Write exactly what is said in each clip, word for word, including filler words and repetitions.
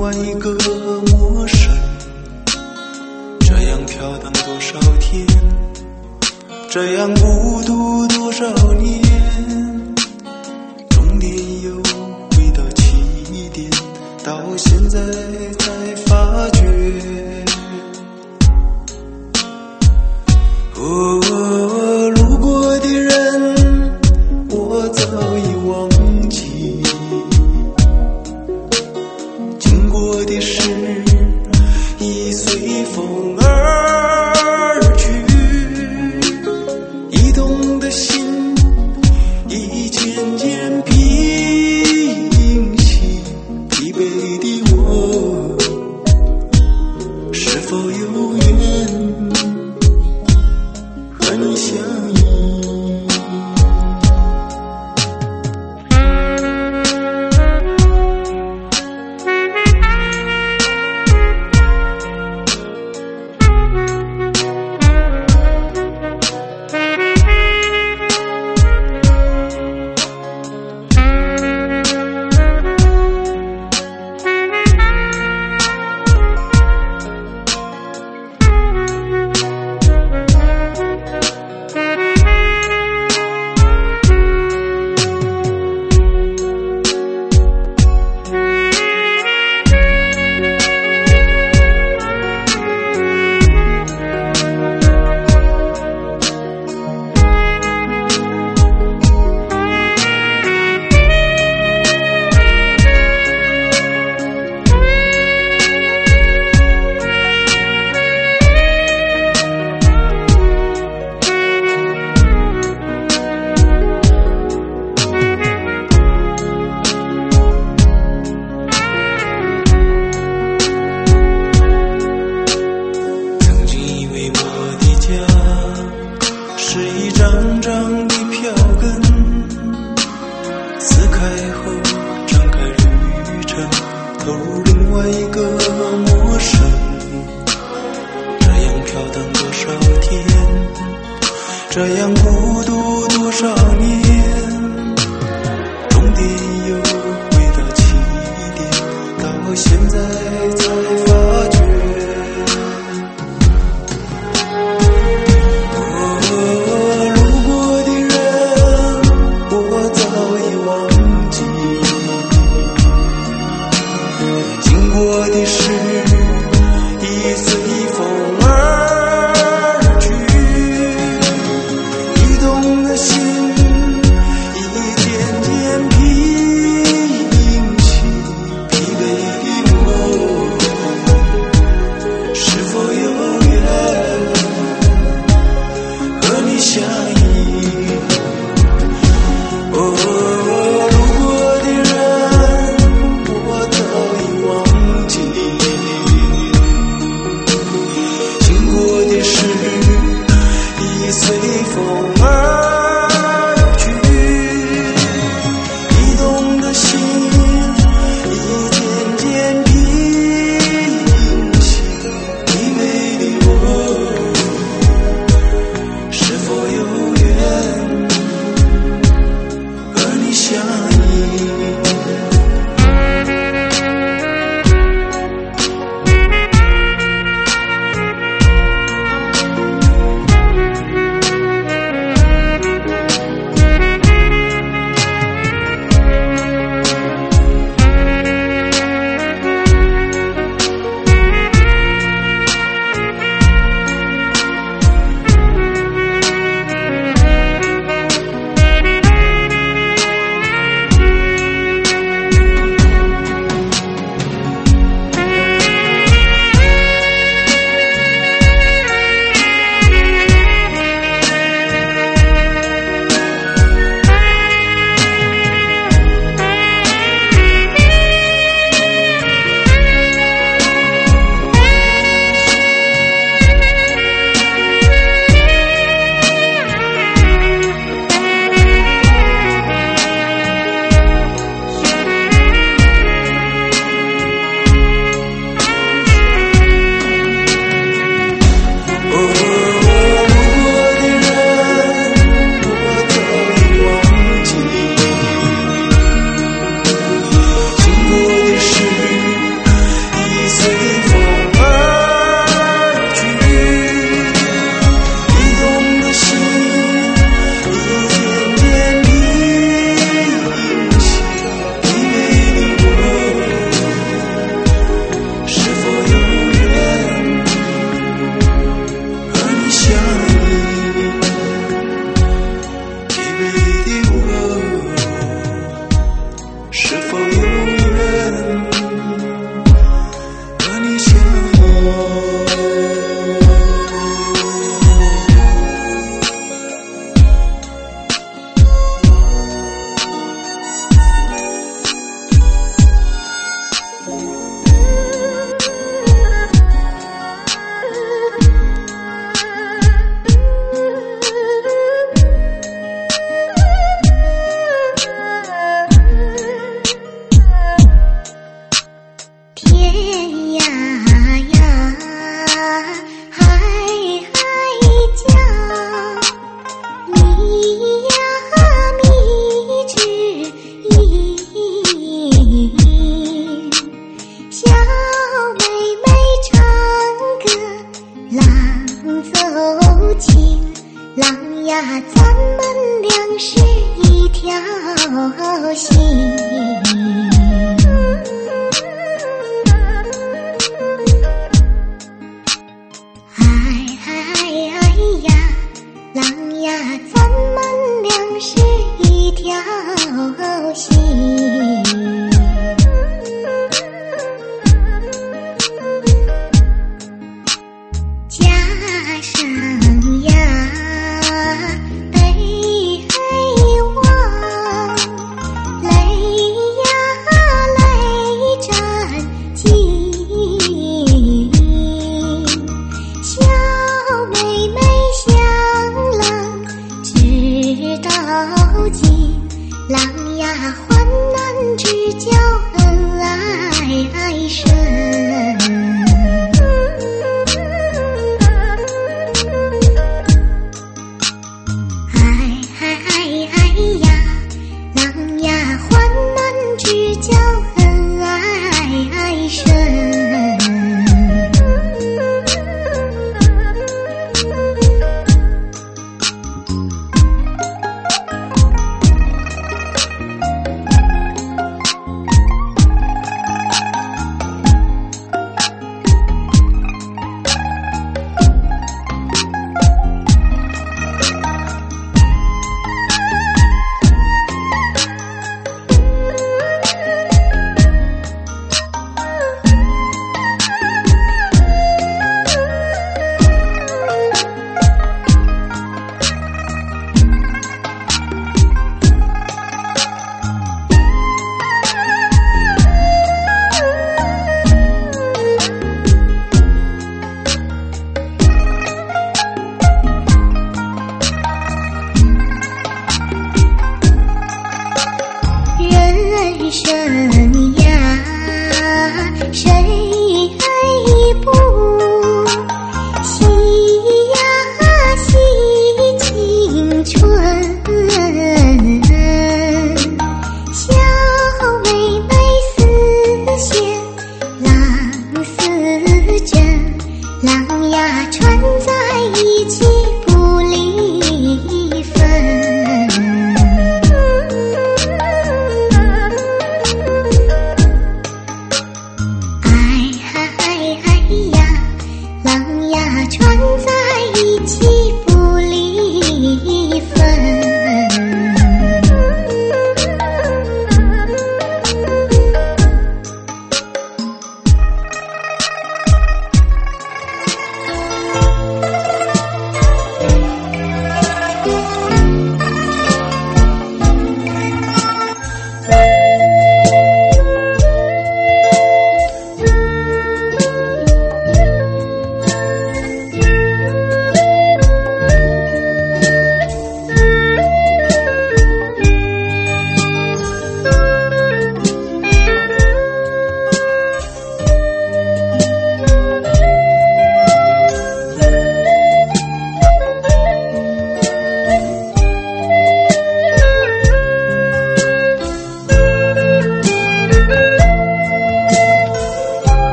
外一个陌生，这样飘荡多少天，这样孤独多少年，终点又回到起点，到现在才发觉。哦，路过的人我早已忘记，经过的事已随风而去，移动的心已渐渐平息，疲惫的我是否有缘和你相依。是一张张的票根，撕开后展开旅程，投入另外一个陌生，这样飘荡多少天，这样孤独多少年，终点又回到起点，到现在才发觉。我的事已随风而去，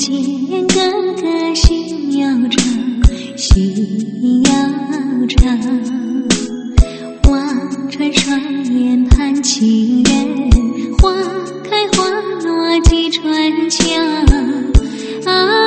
见哥哥心要长，心要长。望穿双眼盼情人，花开花落几春江。啊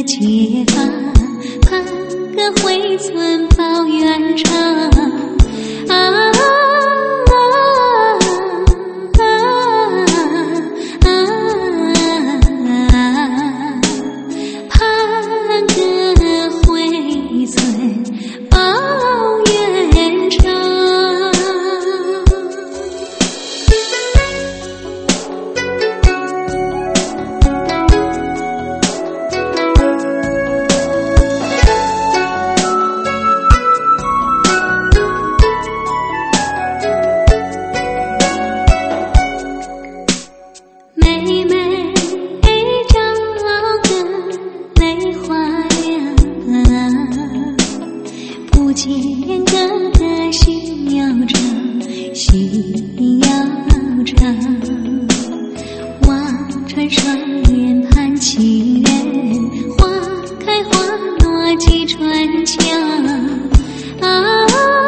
结发，盼个回村报远长。啊啊啊啊啊！盼个回村报远长。妹妹找个泪花亮，不见哥哥心要长，心要长。望穿双眼盼情人，花开花落几春江。啊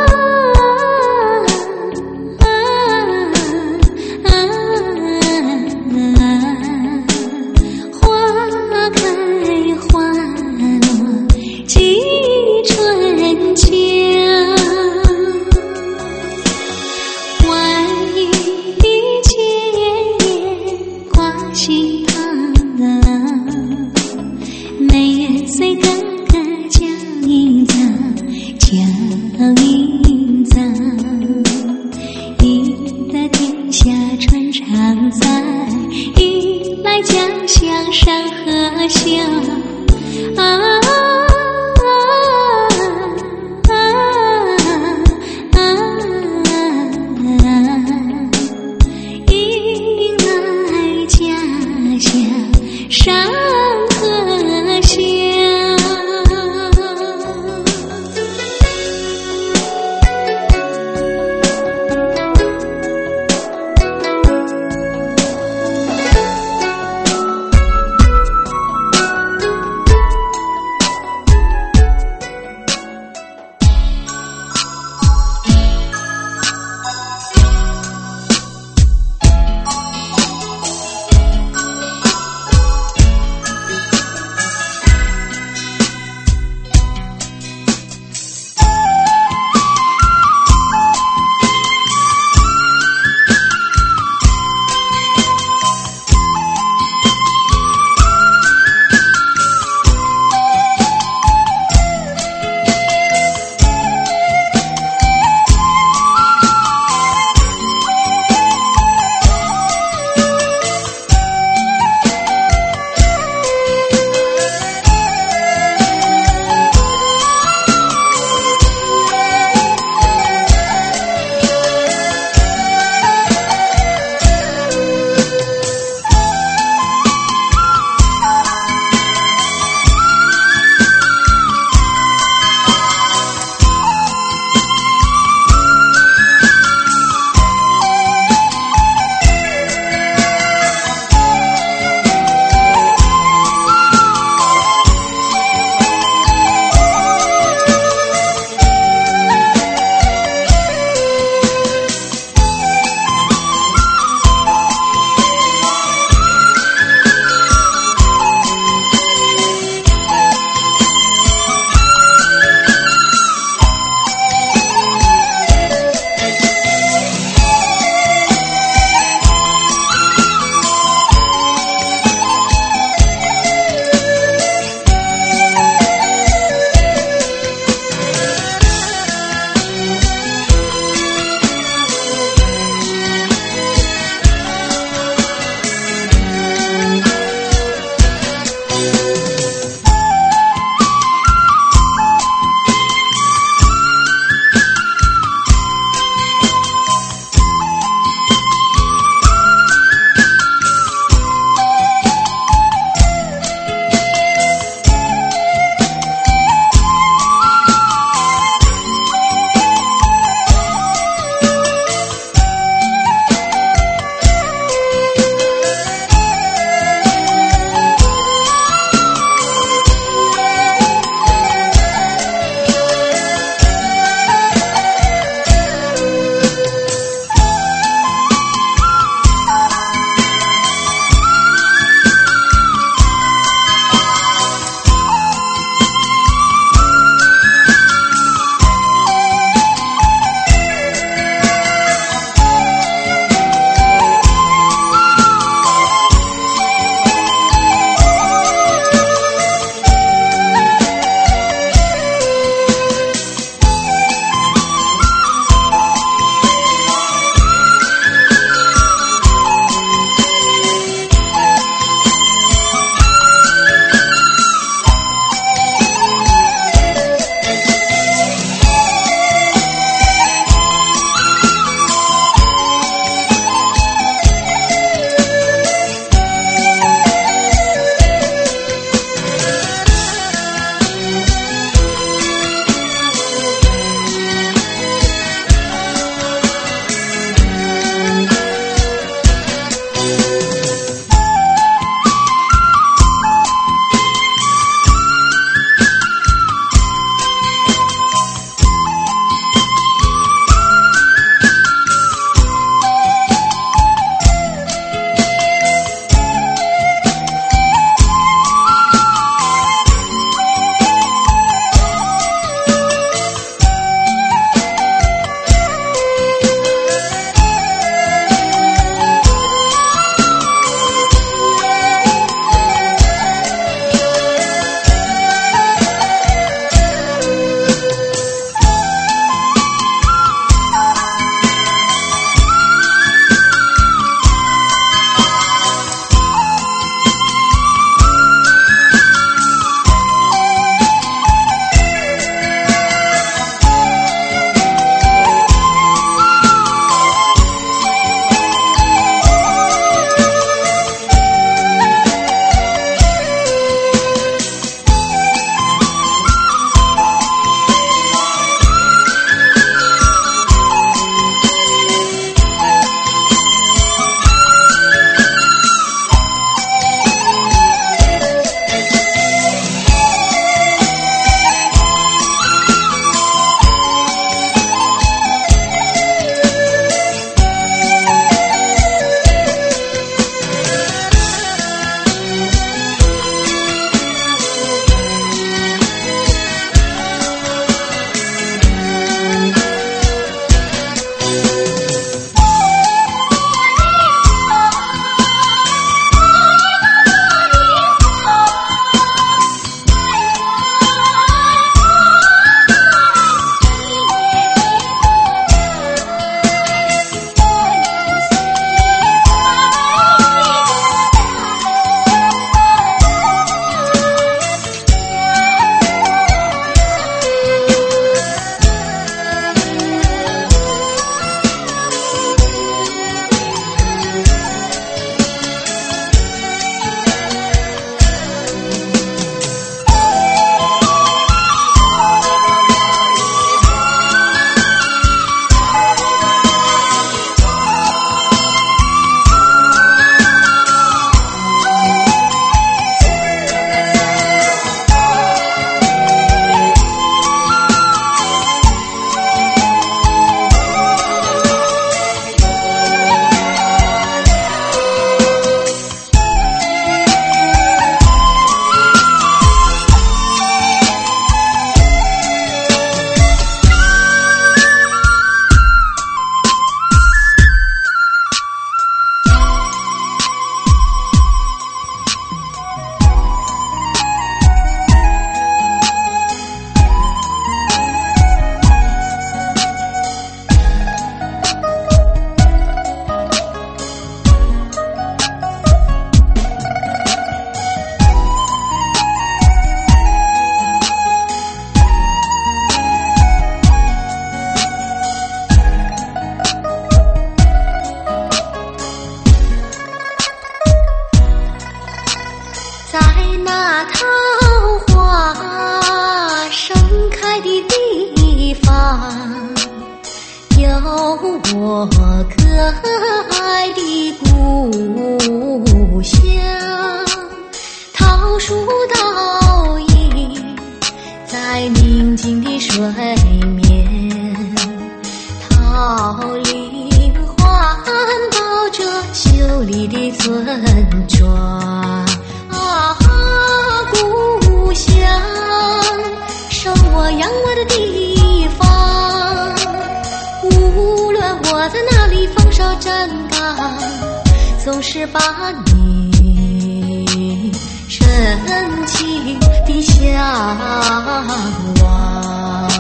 西塘梅叶随哥哥脚印藏，脚印藏。一得天下传常在，一来家乡山河响。啊山河响。 那桃花盛开的地方，有我可爱的故乡。桃树倒影在宁静的水面，桃林环抱着秀丽的村庄。啊，故乡生我养我的地方，无论我在哪里放哨站岗，总是把你深情地向往。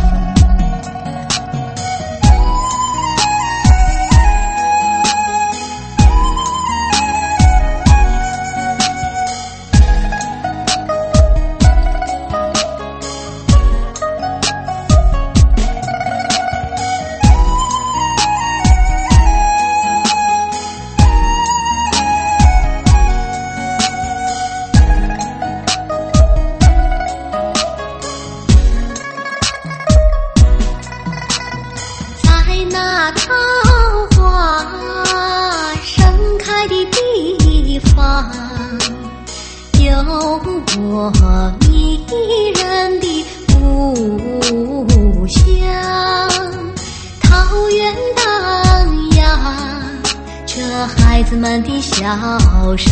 那桃花盛开的地方，有我迷人的故乡。桃源荡漾着孩子们的笑声，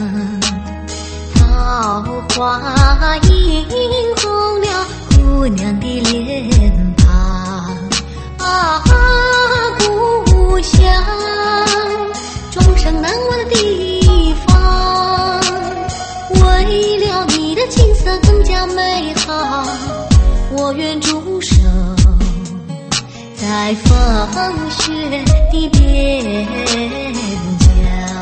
桃花映红了姑娘的脸庞。啊，故乡终生难忘的地方，为了你的景色更加美好，我愿驻守在风雪的边疆。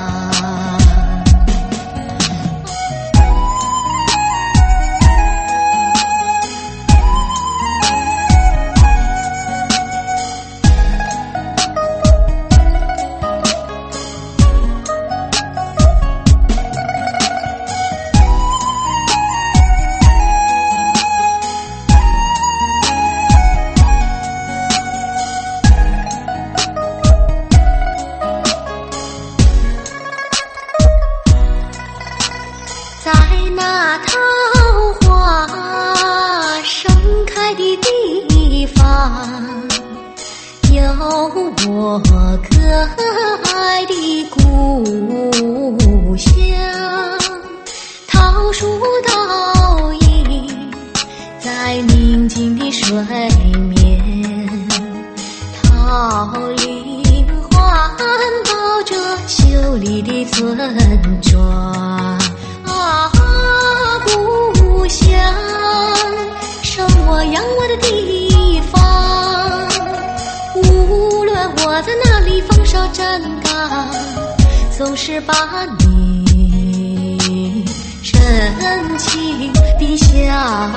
在那桃花盛开的地方，有我可爱的故乡。桃树倒影在宁静的水面，桃林环抱着秀丽的村庄。啊，故乡生我养我的地方，无论我在哪里放哨站岗，总是把你深情地向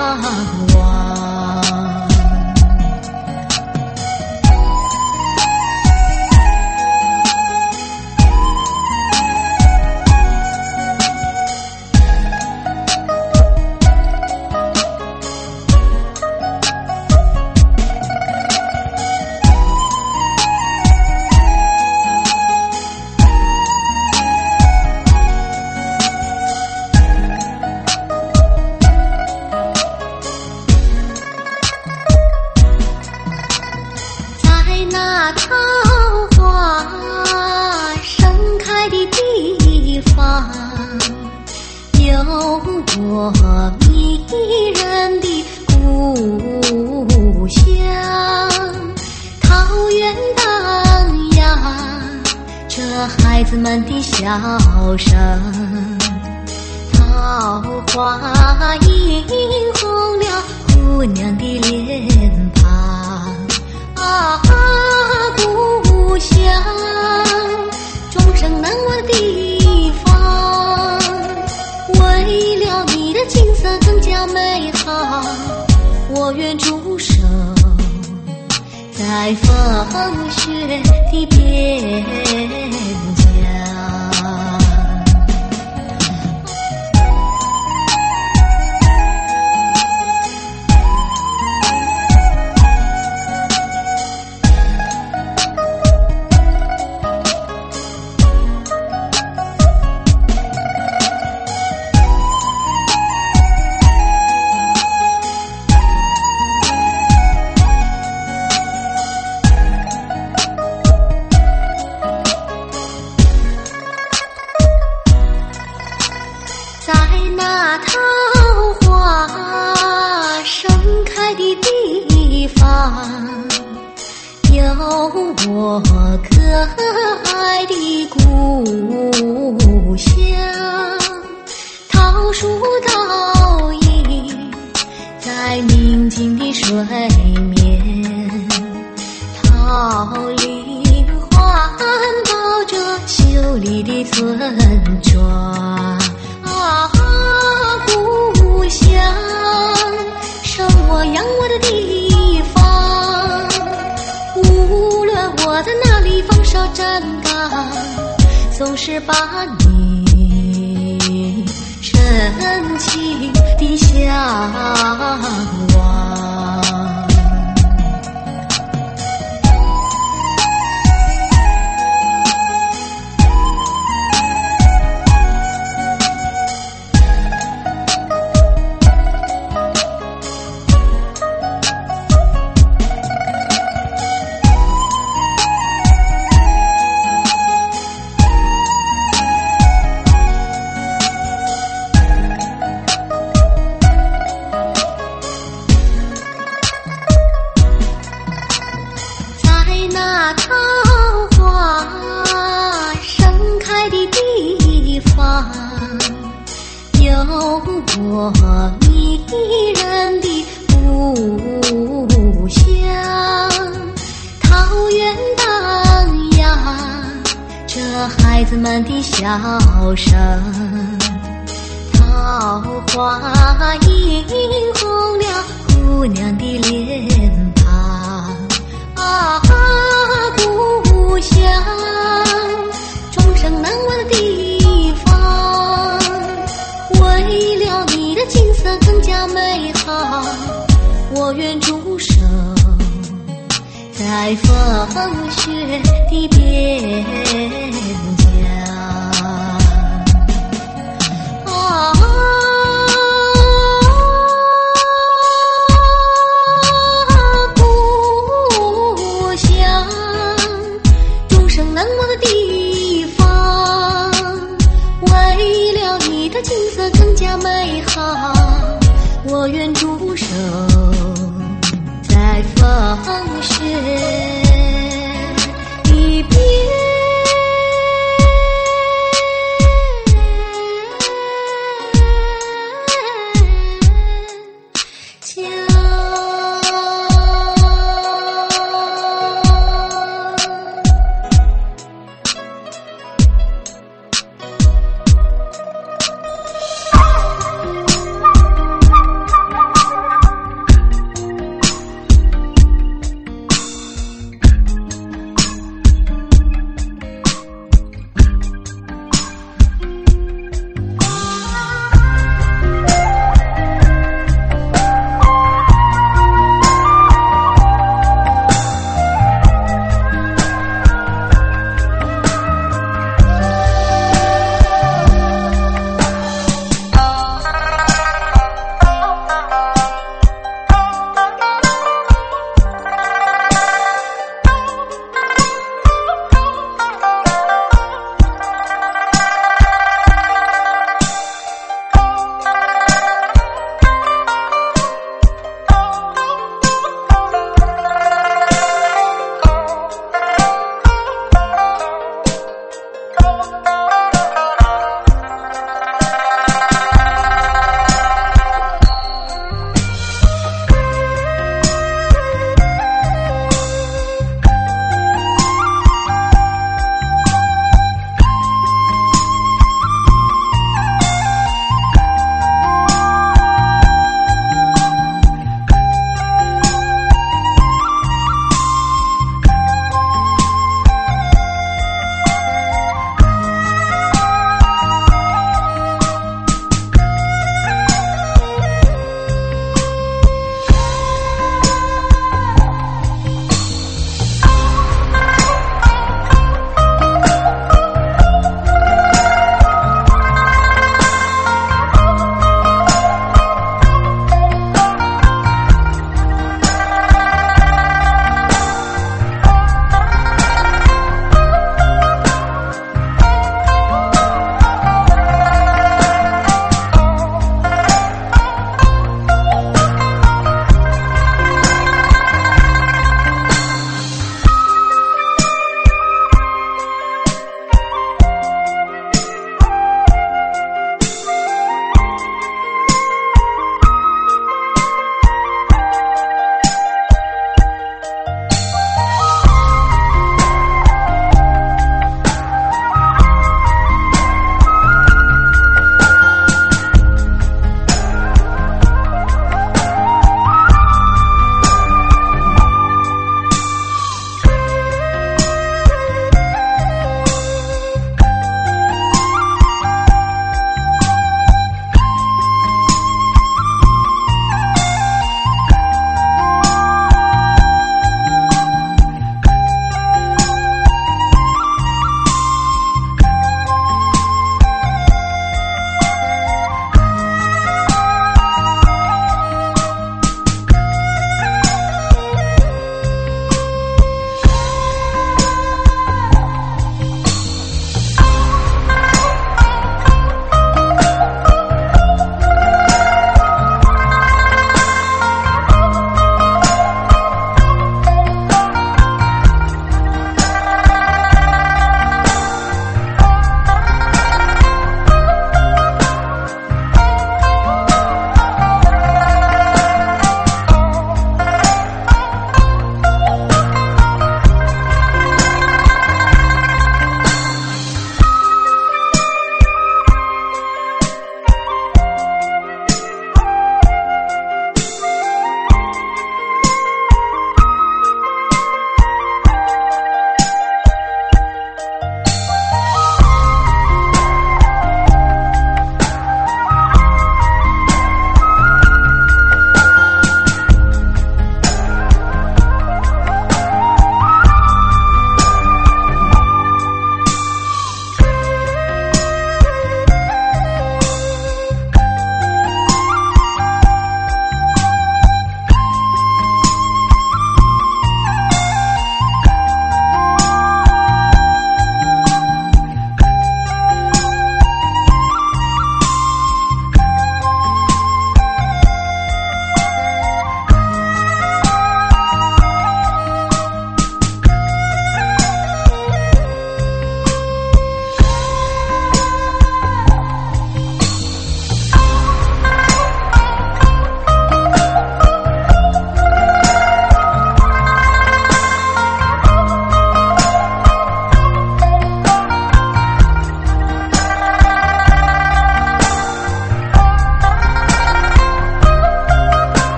往。那桃花盛开的地方，有我迷人的故乡。桃源荡漾着孩子们的笑声，桃花映红了姑娘的脸庞。啊，故乡终生难忘的地方，为了你的景色更加美好，我愿驻守在风雪的边疆。 那桃花盛开的地方，有我可爱的故乡。桃树倒影在宁静的水面，桃林环抱着秀丽的村庄。啊，故乡，生我养我的地方，无论我在哪里放哨站岗，总是把你深情地向往。那桃花盛开的地方，有我迷人的故乡。桃源荡漾着孩子们的笑声，桃花映红了姑娘的脸庞。啊，故乡，终生难忘的地方，为了你的景色更加美好，我愿驻守在风雪的边疆。啊，难忘的地方，为了你的景色更加美好，我愿驻守在风雪的边疆。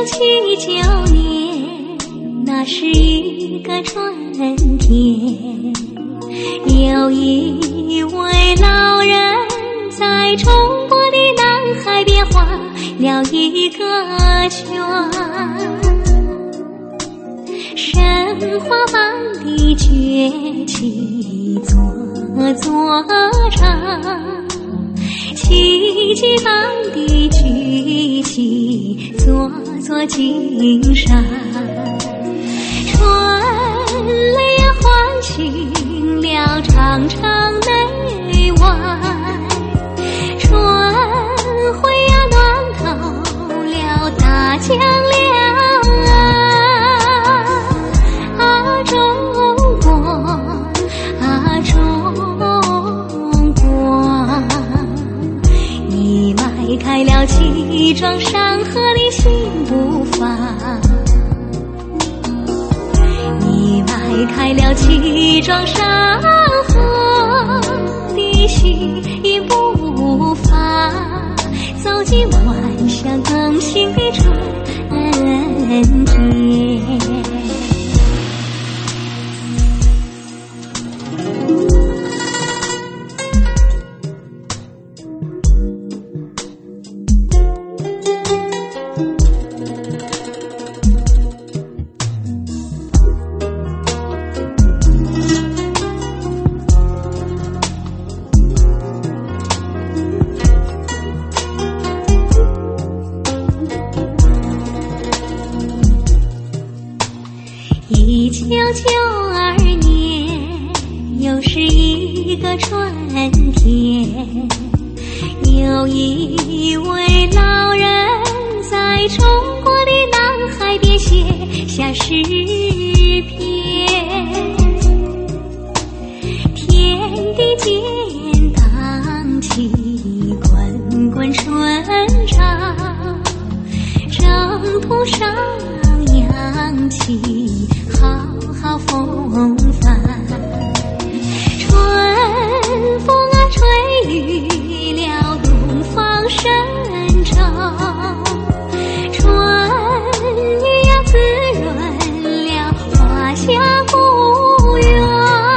七九年，那是一个春天，有一位老人在中国的南海边画了一个圈，神话般的崛起做做成，奇迹般的举起座座金山，春雷呀唤醒了长城内外，春晖呀暖透了大江两岸，啊中国啊中国，你迈开了气壮山河的新步伐，你迈开了气壮山河的新步伐，走进万象更新的春天。一九九二年，又是一个春天，有一位老人在中国的南海边写下诗篇，天地间荡起滚滚春潮，征途上扬起浩浩风帆，春风啊吹绿了东方神州，春雨呀滋润了华夏故园，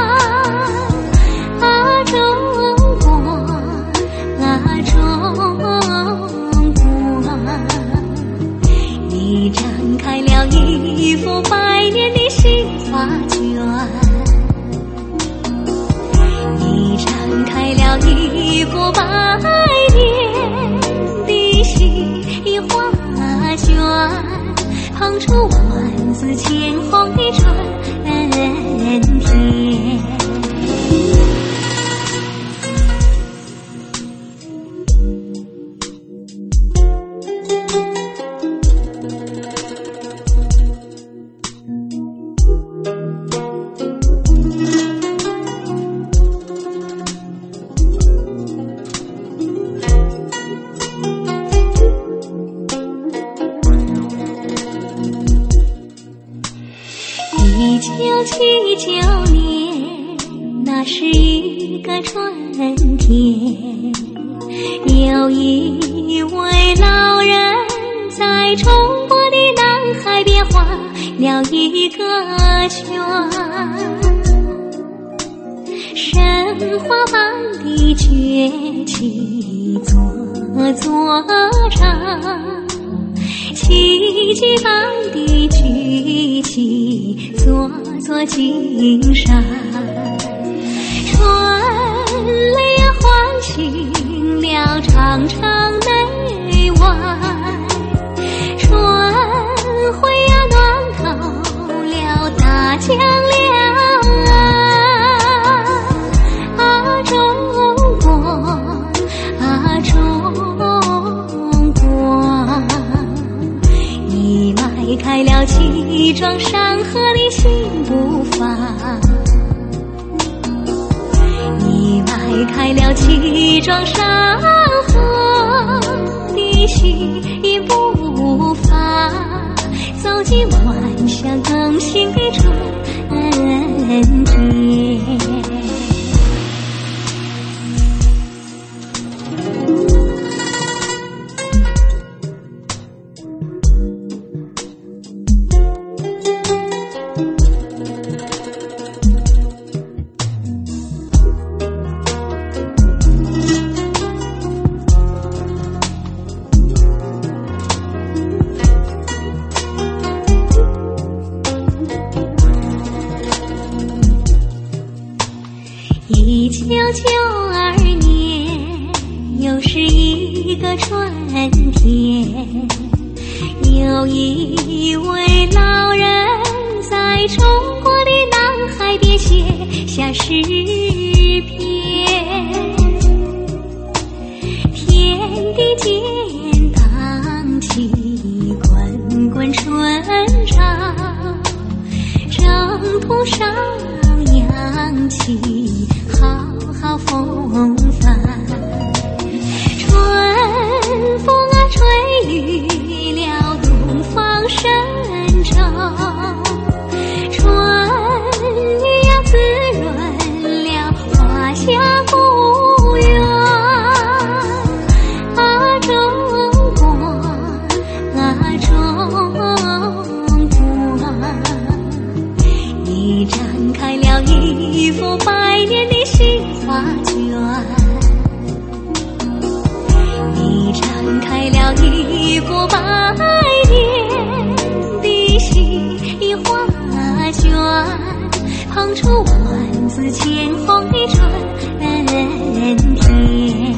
啊中国啊中国，你展开了一幅百年的新画卷，你展开了一幅百年的新画卷，捧出万紫千红的春天。一九七九年，那是一个春天，有一位老人在中国的南海边画了一个圈，神话般的崛起做做成，奇迹般的举起座座金山，春雷呀唤醒了长城内外，春晖呀暖透了大江两岸，啊中国啊中国，你迈开了气壮山河的新步伐，你迈开了气壮山河的新步伐，走进万象更新的春天。 有一位老人在中国的南海边写下诗篇，天地间荡起滚滚春潮，征途上扬起浩浩风帆，春风啊吹绿了东方神州，春雨啊滋润了华夏古园，啊中国啊中国，你展开了一幅百年的新画卷，你展开了一幅百年的新画卷，捧出万紫千红的春天。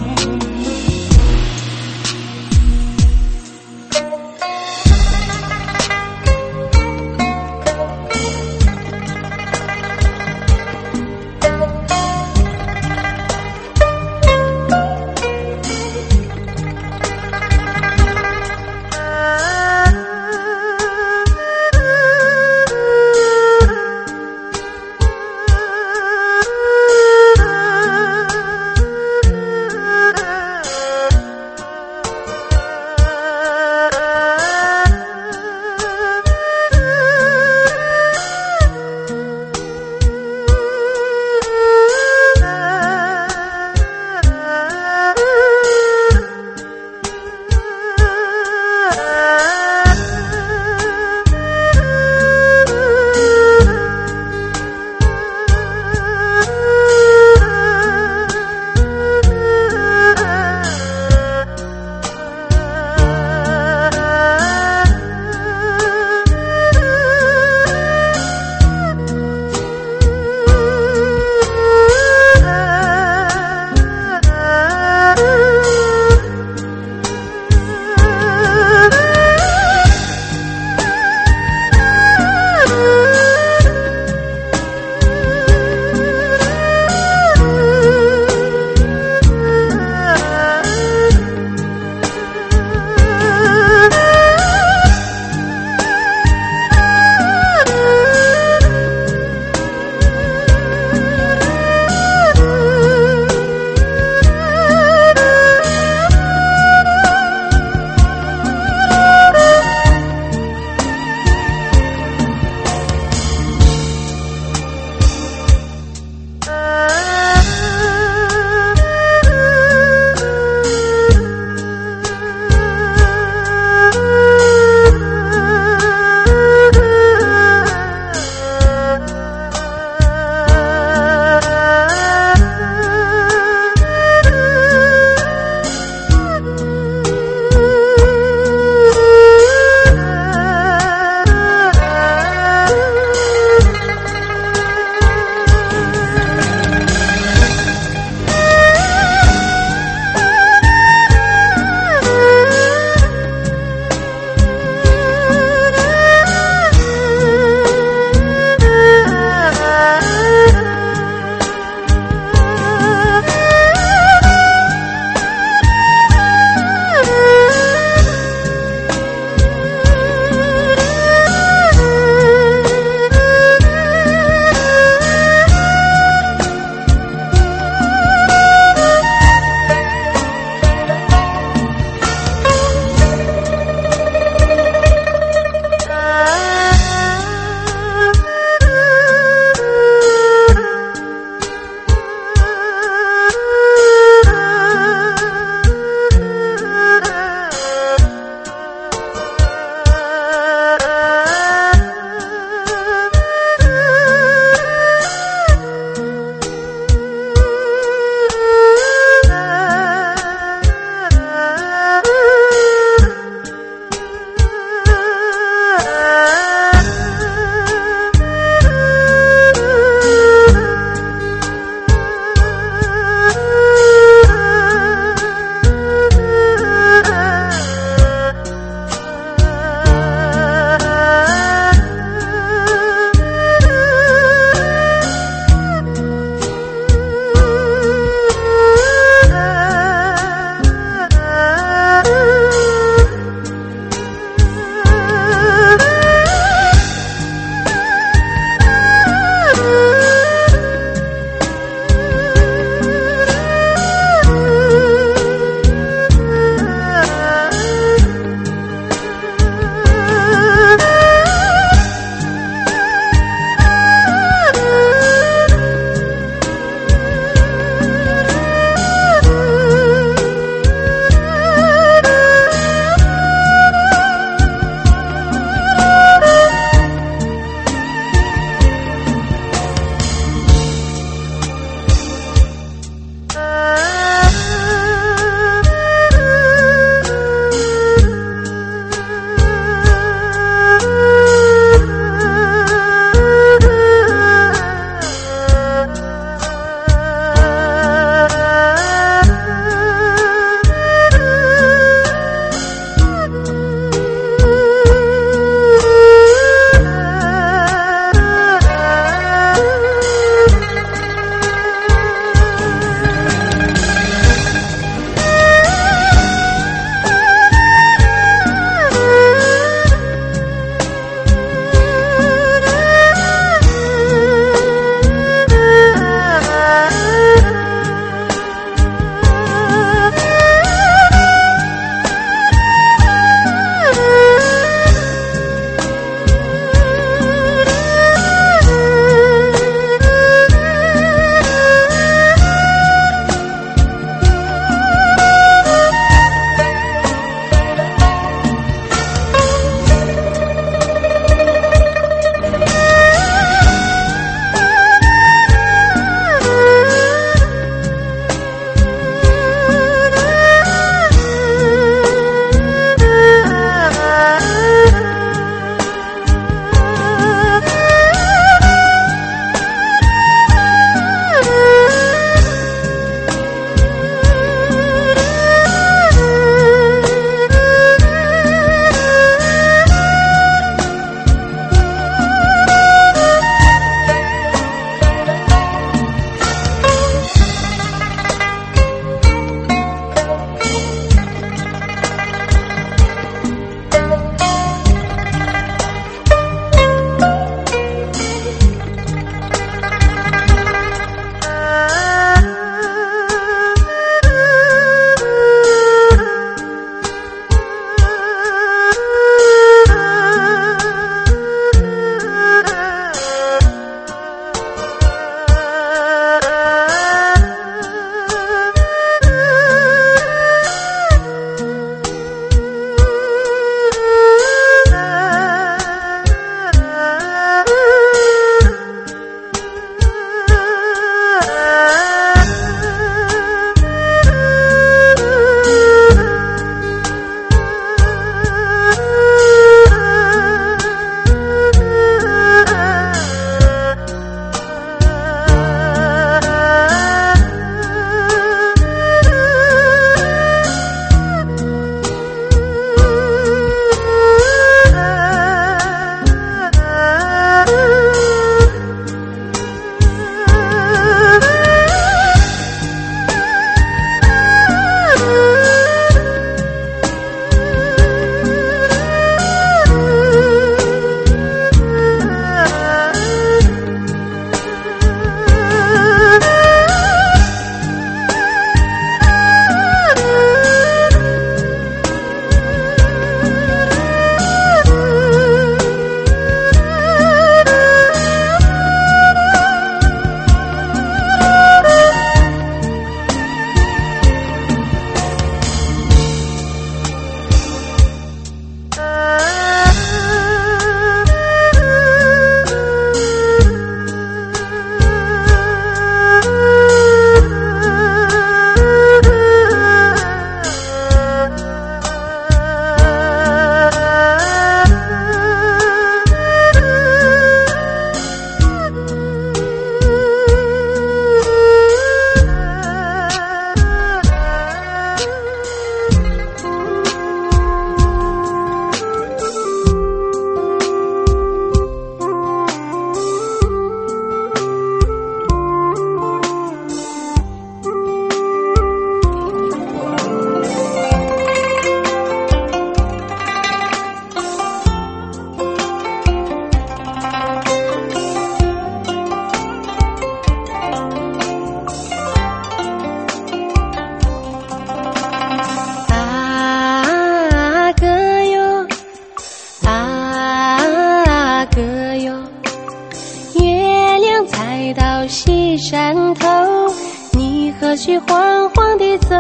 山头，你何须惶惶地走？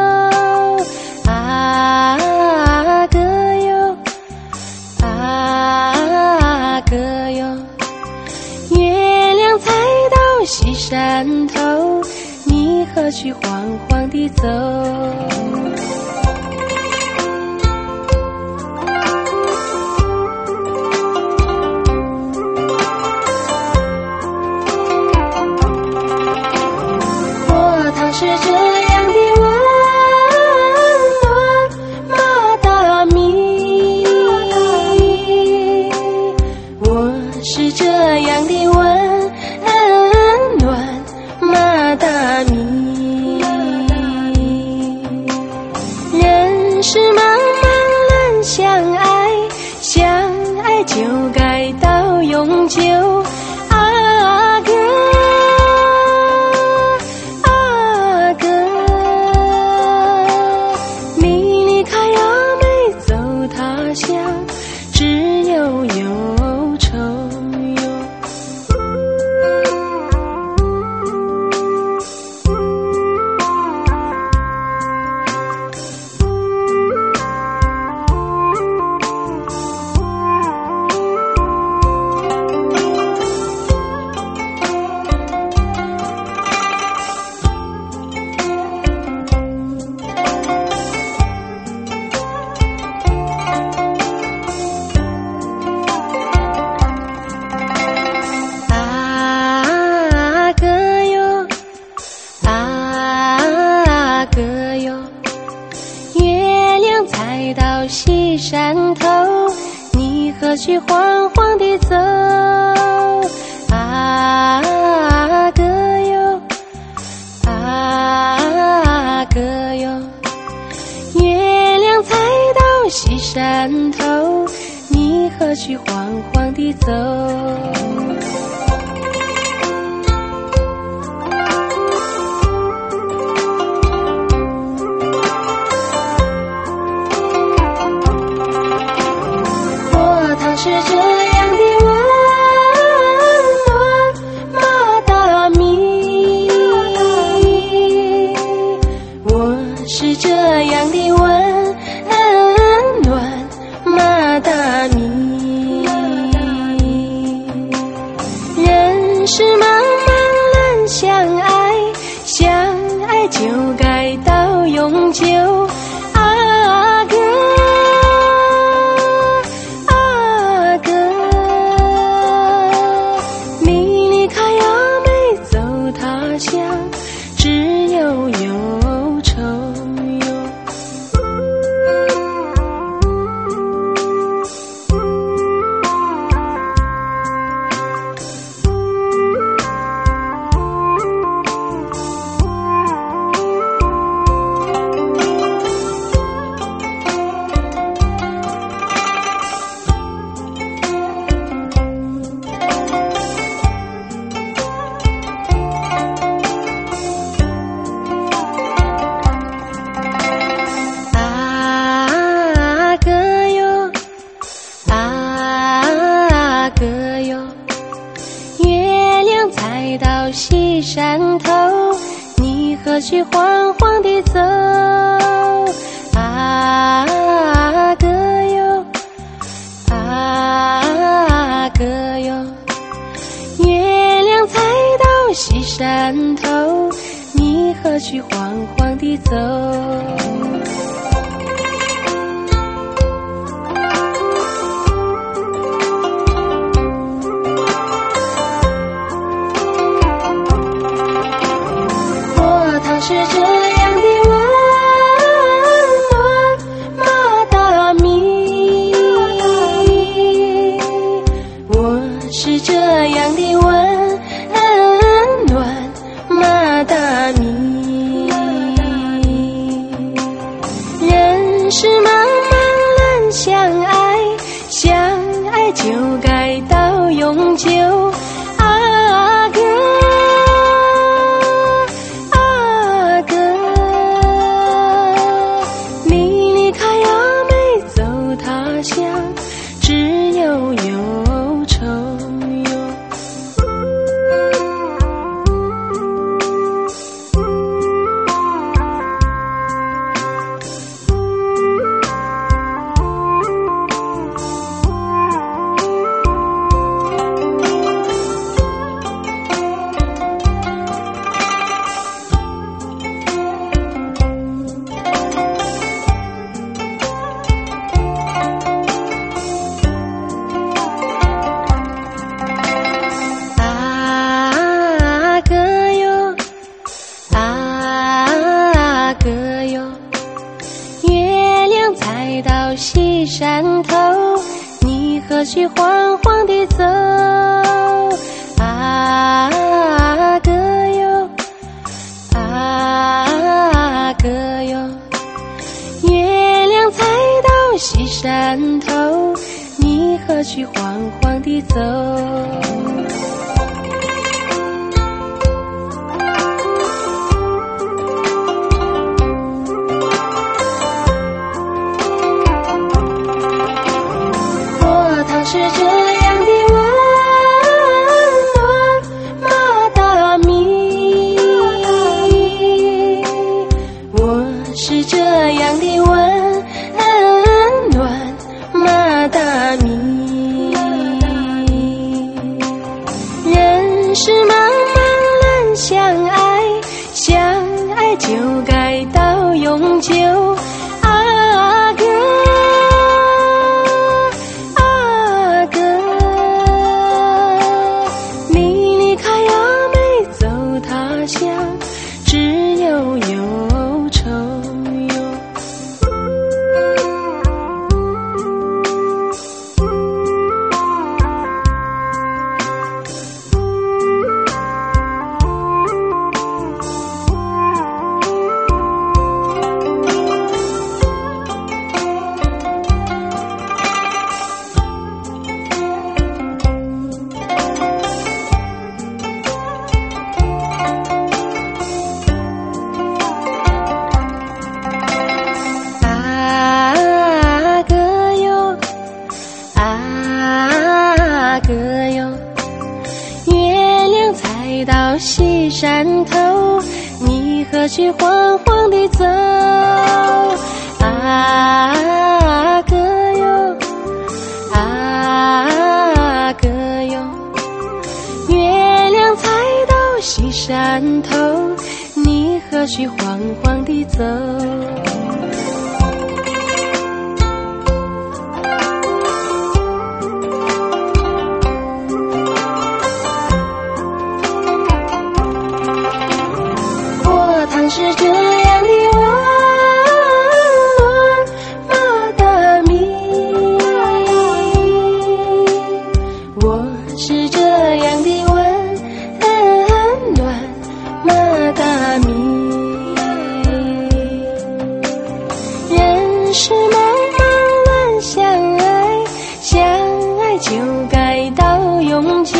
啊哥哟，啊哥哟，月亮才到西山头，你何须惶惶地走？我唐是这样的温暖马达米，我是这样的温暖马达米。人世茫茫人相爱，相爱就该到永久。啊哥啊哥，你离开呀没走他乡，只有忧愁哟。啊哥哟，啊哥哟，月亮才到西山头，你何须惶惶地走？啊哥哟，啊哥哟，月亮才到西山头，你何须惶惶地走？我唐是这样的温暖马达米，我是这样的温暖马达米。人世茫茫人相爱，相爱就该到永久。啊哥啊哥，你离开呀没走他乡，只有忧愁哟。啊哥哟，啊哥哟，月亮才到西山头，你何须惶惶地走？啊哥哟，啊哥哟，月亮才到西山头，你何须惶惶地走？我唐是这样的温暖马达米，我是这样的温暖马达米。人世茫茫人相爱，相爱就该到永久。啊哥啊哥，你离开呀没走他乡，只有忧愁哟。 哟，月亮才到西山头，你何须慌慌地走？啊哥哟，啊哥哟，月亮才到西山头，你何须慌慌地走？是这样的温暖，马达米。我是这样的温暖，马达米。人世茫茫人相爱，相爱就该到永久。西山头，你何须慌慌地走？啊哥哟，啊哥哟，月亮才到西山头，你何须慌慌地走？是这样的温暖，马达米。我是这样的温暖，马达米。人世茫茫人相爱，相爱就该到永久。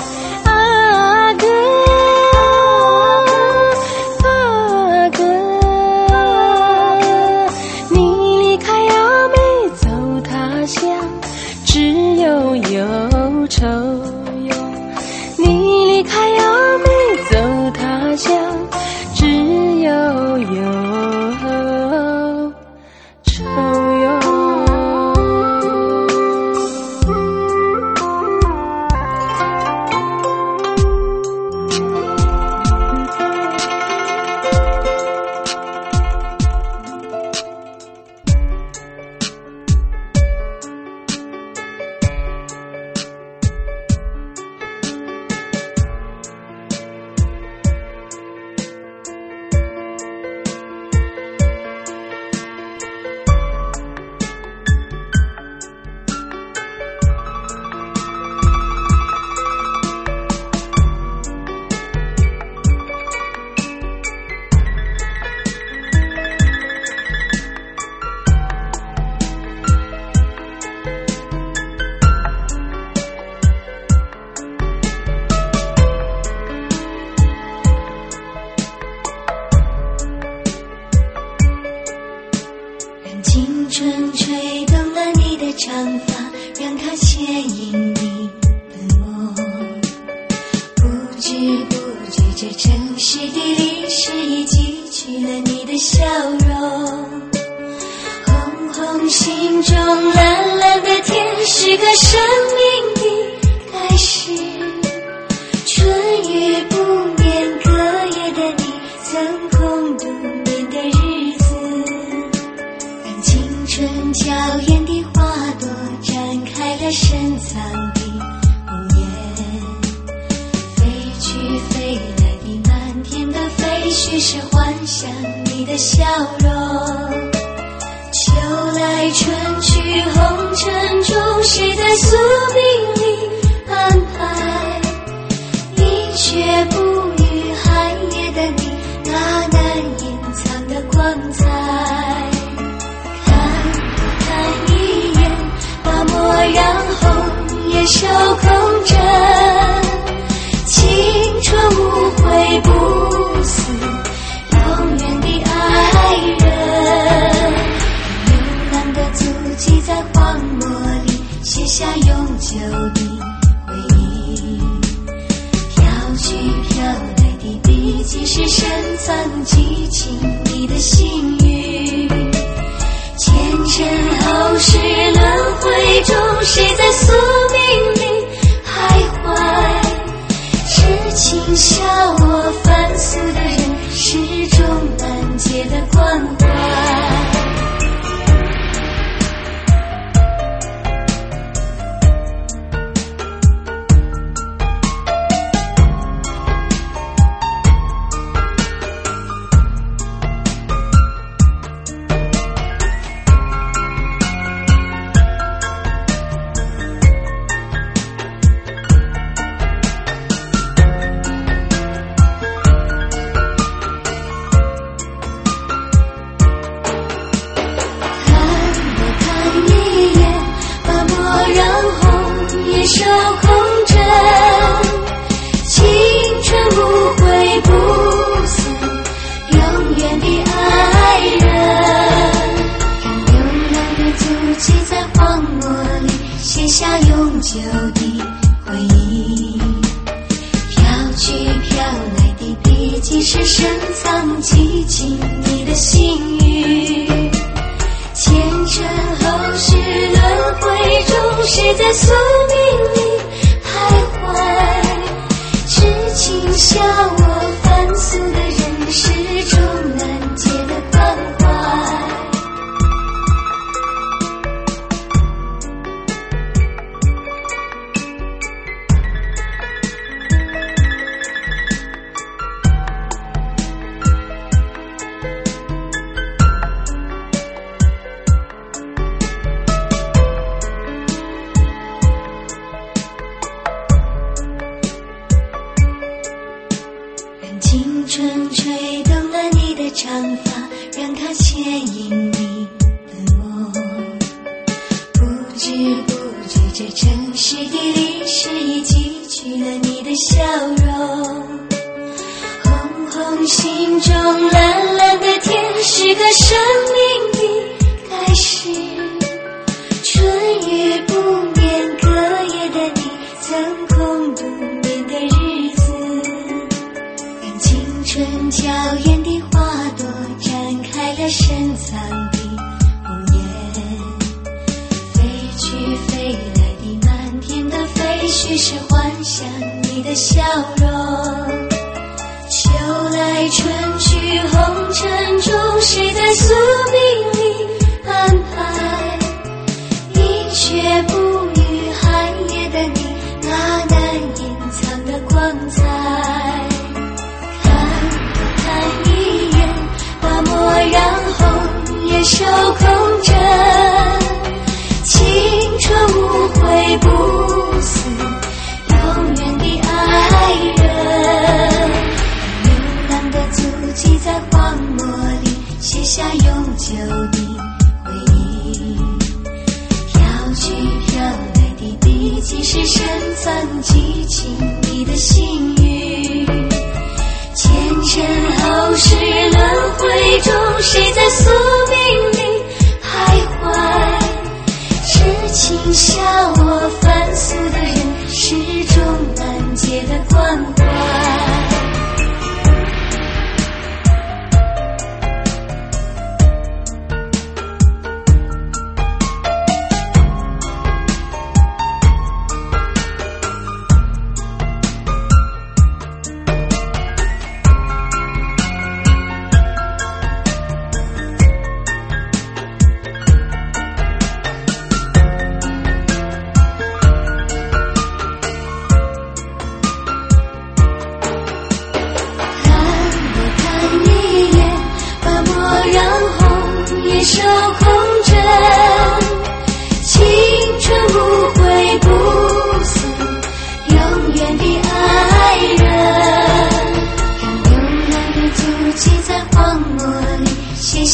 忧愁哟，你离开亚美走他乡，只有忧愁哟。 青春吹动了你的长发，让它牵引你的梦。不知不觉，这城市的历史已记取了你的笑容。红红心中蓝蓝的天，是个生命的开始。春雨不眠，隔夜的你曾空独眠的日子。春娇艳的花朵展开了深藏的红颜，飞去飞来的满天的飞絮是幻想你你的笑容。秋来春去红尘中，谁在宿命里安排？你却不语寒夜的你那难隐藏的光彩。看看一眼，把墨染红也手空着，青春无悔不死，永远的爱人。流浪的足迹在荒漠里写下永久的回忆，飘去飘来的笔迹是深藏激情你的幸运。前尘后世轮回中，谁在宿命里徘徊？痴情笑我凡俗的人，始终难解的关怀。手空着，青春无悔不死，永远的爱人。看流浪的足迹在荒漠里写下永久的回忆，飘去飘来的笔迹是深藏激情你的幸运。前尘后世轮回中，谁在宿命里徘徊？痴情笑我凡俗的人，始终难解的关怀。青春吹动了你的长发，让它牵引你的梦。不知不觉，这城市的历史已记取了你的笑容。红红心中蓝蓝的天，是个生命的开始。春雨不眠，隔夜的你曾空独眠的日子。春娇艳的花朵展开了深藏的红颜，飞去飞来的满天的飞絮是幻想你的笑容。秋来春去红尘中，谁在宿命里安排？你却不语寒夜的你那难隐藏的光彩。墨染红也手空着，青春无悔不死，永远的爱人。流浪的足迹在荒漠里写下永久的回忆，飘去飘来的笔迹是深藏激情你的幸运。前尘后世轮回中，谁在宿命里徘徊？痴情笑我凡俗的人，始终难解的关怀。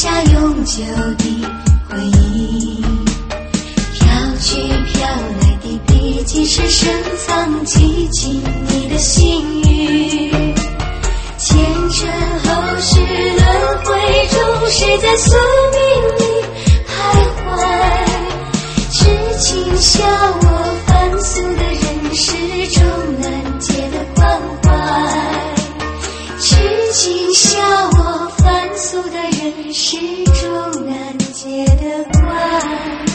下永久的回忆。飘去飘来的笔迹是深藏记进你的心语，前尘后世轮回中，谁在宿命里徘徊？痴情笑我凡俗的人世中难解的关怀，痴情笑我凡俗的人世中难解的关怀。